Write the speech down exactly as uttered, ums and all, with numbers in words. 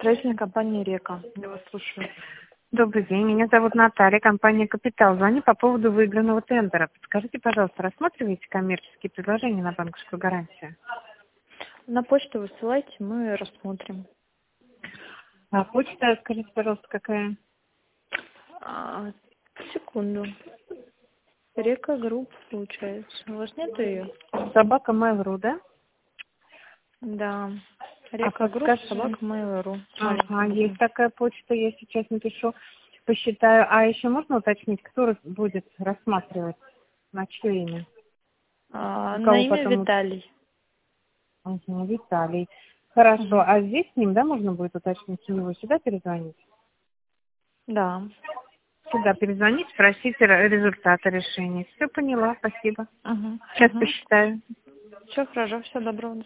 Строительная компания «Река». Я вас слушаю. Добрый день, меня зовут Наталья, компания «Капитал». Звоню по поводу выигранного тендера. Подскажите, пожалуйста, рассматриваете коммерческие предложения на банковскую гарантию? На почту высылайте, мы рассмотрим. А почта, скажите, пожалуйста, какая? А, секунду. «Река Групп» получается. У вас нет ее? Собака Mail.ru, да? Да. А «Река Групп», подскажи. собака Mail.ru. Ага, есть такая почта, я сейчас напишу, посчитаю. А еще можно уточнить, кто рас- будет рассматривать, на чье имя? А, У на кого имя потом? Виталий. Угу, Виталий. Хорошо, Мгм. а здесь с ним, да, можно будет уточнить у него? Сюда перезвонить? Да. Сюда перезвонить, спросить ре- результаты решения. Все поняла, спасибо. Угу. Сейчас Угу. посчитаю. Все хорошо, всего доброго.